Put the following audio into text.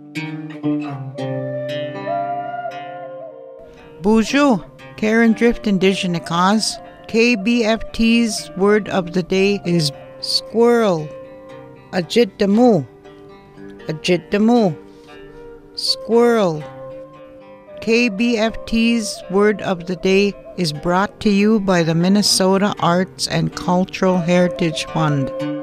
Bonjour, Karen Drift Indigenous. KBFT's word of the day is squirrel. Ajitamu. Squirrel. KBFT's word of the day is brought to you by the Minnesota Arts and Cultural Heritage Fund.